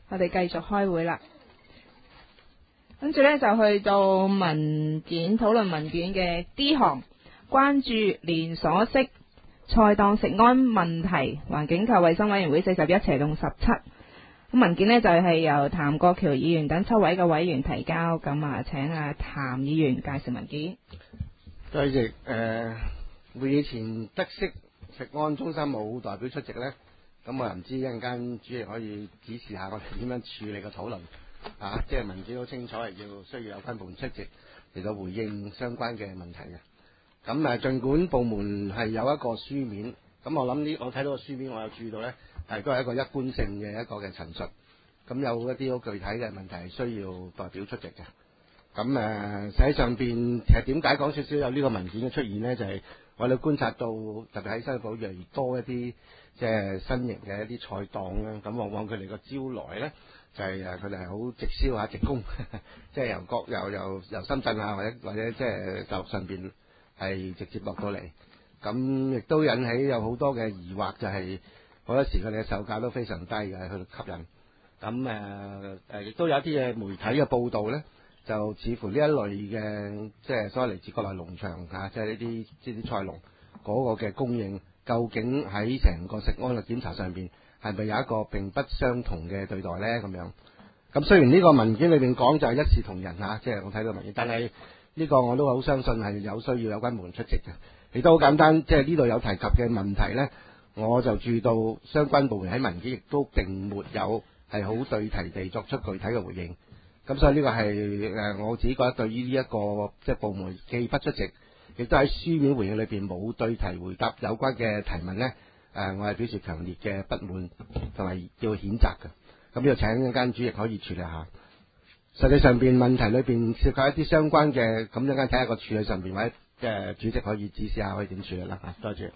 我哋繼續開會啦。跟住呢，就去到文件討論文件嘅 D 項，關注連鎖式菜檔食安問題，環境及衛生委員會41/17。咁文件呢，就係由譚國僑議員等7位嘅委員提交，咁啊請譚議員介紹文件。 主席，會議前得悉食安中心冇代表出席呢，咁我唔知一陣間主席可以指示下我哋點樣處理個討論即係文件好清楚係需要有關部門出席嚟到回應相關嘅問題嘅。咁儘管部門係有一個書面，咁我諗我睇到個書面，我有注意到呢，都係一個一般性嘅一個嘅陳述。咁有一啲好具體嘅問題係需要代表出席嘅。咁實際上邊其實點解講少少有呢個文件嘅出現呢？就係我哋觀察到，特別喺新埔越嚟越多一啲即係新型嘅一啲菜檔啦。咁往往佢哋個招來呢，就係佢哋係好直銷直供，即係由深圳或者即係大陸上邊係直接落到嚟。咁亦都引起有好多嘅疑惑，就係好多時佢哋嘅售價都非常低嘅，去吸引。咁亦都有一啲嘅媒體嘅報導呢，就似乎呢一類嘅即係所謂嚟自國內農場即係呢啲菜農嗰個嘅供應，究竟喺成個食安嘅檢查上邊係咪有一個並不相同嘅對待呢？咁樣。咁雖然呢個文件裏邊講就係一視同仁即係我睇到文件，但係呢個我都好相信係有需要有關部門出席嘅。亦都好簡單，即係呢度有提及嘅問題呢，我就注意到相關部門喺文件亦都並沒有係好對題地作出具體嘅回應。咁所以呢個係我自己覺得對於呢一個即係部門既不出席，亦都喺書面回應裏邊冇對題回答有關嘅提問呢，我係表示強烈嘅不滿同埋要譴責嘅。咁呢度請一間主席可以處理下。實際上邊問題裏邊涉及一啲相關嘅，咁一間睇下個處理上邊或者主席可以指示下可以點處理啦。多謝。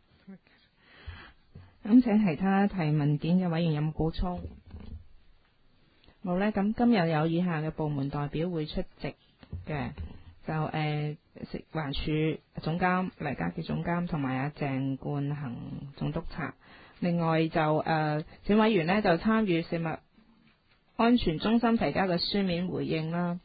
咁請其他提文件嘅委員有冇補充？冇呢。咁今日有以下嘅部門代表會出席嘅，就食環署總監黎家傑總監同埋鄭冠恒總督察。另外就選委員呢，就參與食物安全中心提交嘅書面回應啦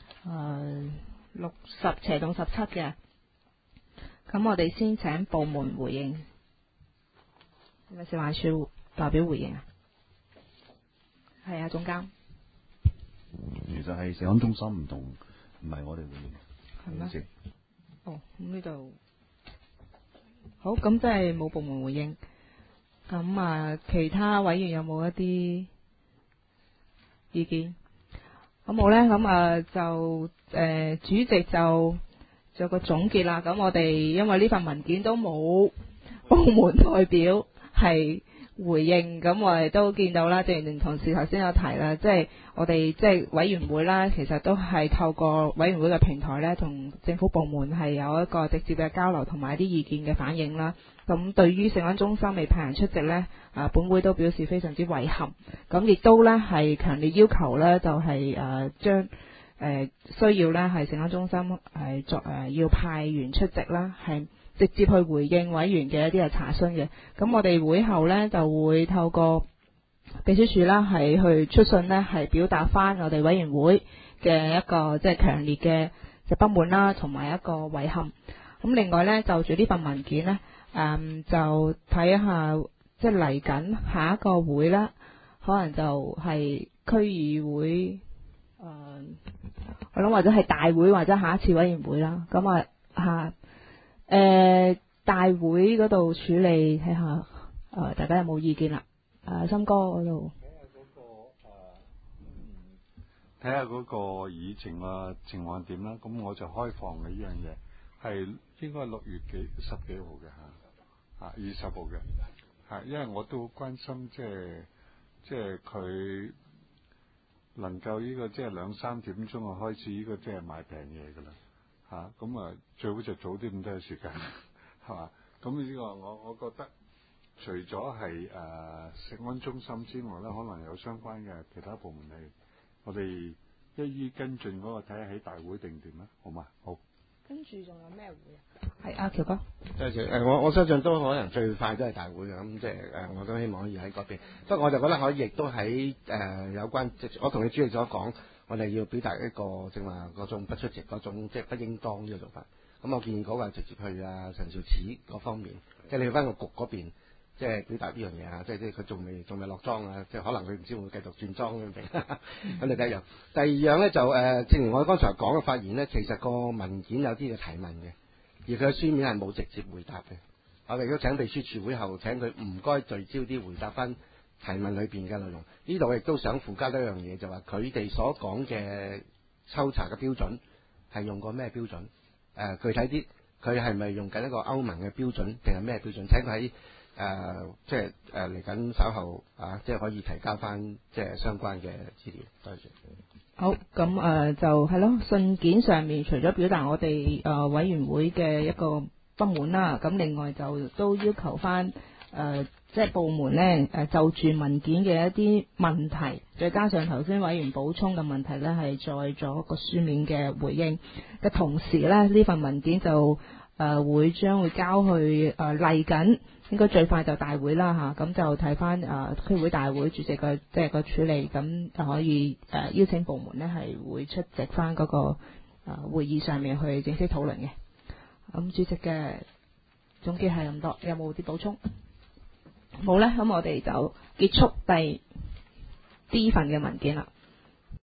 ，60/17嘅。咁我哋先請部門回應，係咪食環署代表回應啊？係啊，總監。 其實係食安中心唔同，唔係我哋回應。 係咩？哦，咁呢度好，咁即係冇部門回應。咁其他委員有冇一啲意見？咁冇呢，咁就主席就做個總結啦。咁我哋因為呢份文件都冇部門代表係回應，咁我哋都見到啦，正如同事頭先有提啦，即係我哋即係委員會啦，其實都係透過委員會嘅平台呢，同政府部門係有一個直接嘅交流同埋一啲意見嘅反映啦。咁對於食安中心未派人出席呢，本會都表示非常之遺憾。咁亦都呢係強烈要求呢，就係將需要呢係食安中心係要派員出席啦，係直接去回應委員嘅一啲嘅查詢嘅。咁我哋會後呢，就會透過秘書處啦，係去出信呢，係表達翻我哋委員會嘅一個即係強烈嘅不滿啦，同埋一個遺憾。咁另外呢，就住呢份文件呢，就睇下即係嚟緊下一個會啦，可能就係區議會我諗或者係大會或者下一次委員會啦。咁大會嗰度處理睇下大家有冇意見啦？森哥嗰度睇下嗰個議程啊情況點啦。咁我就開放嘅呢樣嘢係應該6月10幾號嘅20號嘅因為我都好關心即係佢能夠呢個即係2、3點鐘開始呢個即係賣平嘢㗎啦咁最好就早啲咁多時間係嘛。咁呢個我覺得除咗係食安中心之外咧，可能有相關嘅其他部門係我哋一於跟進嗰個睇下喺大會定點啦，好嘛？好。 跟住仲有咩會啊？係阿喬哥。 我相信都可能最快都係大會嘅，咁即係我都希望可以喺嗰邊。不過我就覺得可以，亦都喺有關，我同你主席所講，我哋要表達一個正話嗰種不出席嗰種即係不應當呢個做法。咁我建議嗰個直接去陳肇始嗰方面，即係你去翻個局嗰邊。即係表達呢樣嘢啊！即係佢仲未落莊啊！即係可能佢唔知會繼續轉莊咁樣。咁你第一樣，第二樣咧就正如我剛才講嘅發言咧，其實個文件有啲嘅提問嘅，而佢嘅書面係冇直接回答嘅。我哋都請秘書處會後請佢唔該聚焦啲回答翻提問裏邊嘅內容。呢度亦都想附加多一樣嘢，就話佢哋所講嘅抽查嘅標準係用過咩標準？具體啲，佢係咪用緊一個歐盟嘅標準定係咩標準？請佢喺即係嚟緊稍後即係可以提交翻即係相關嘅資料。多謝。 好，咁就係咯，信件上面除咗表達我哋委員會嘅一個不滿啦，咁另外就都要求翻即係部門咧就住文件嘅一啲問題，再加上頭先委員補充嘅問題咧，係再咗個書面嘅回應嘅同時咧，呢份文件就將會交去嚟緊。應該最快就大會啦嚇，咁就睇翻區會大會主席嘅即係個處理，咁就可以邀請部門呢係會出席翻嗰個會議上面去正式討論嘅。咁主席嘅總結係咁多，有冇啲補充？冇呢，咁我哋就結束第 D 份嘅文件啦。